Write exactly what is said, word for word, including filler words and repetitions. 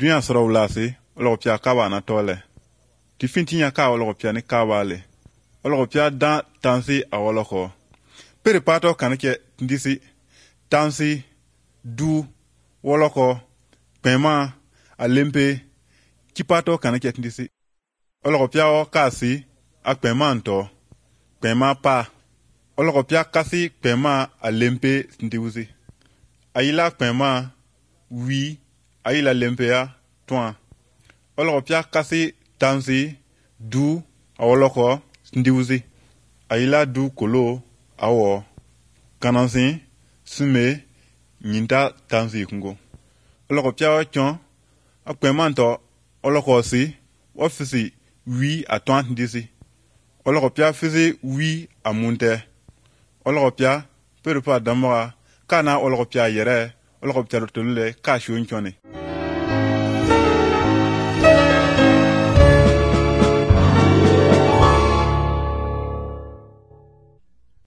dunya soro wulasi ologo pia kawa na tole ti fintinya ka ologo pia ni kawale ologo pia dan tansi awoloko pere pato kanake ndisi tansi du woloko pema alempe kipato kanake ndisi ologo pia o kasi akpema nto pema pa ologo pia kasi pema alempe ndiuzi ayila pema wi ayila lempea toa ologo pia kasi tansi du awoloko ndiuzi ayila du kolo awo kanansi sume nyinta tansi kungo ologo pia o chon akpema nto ologo si ofisi wi atwan ndisi ologo pia fisi wi amunte ologo pia perupa damoa kana ologo pia yere ologo pia rotulule ka shunchone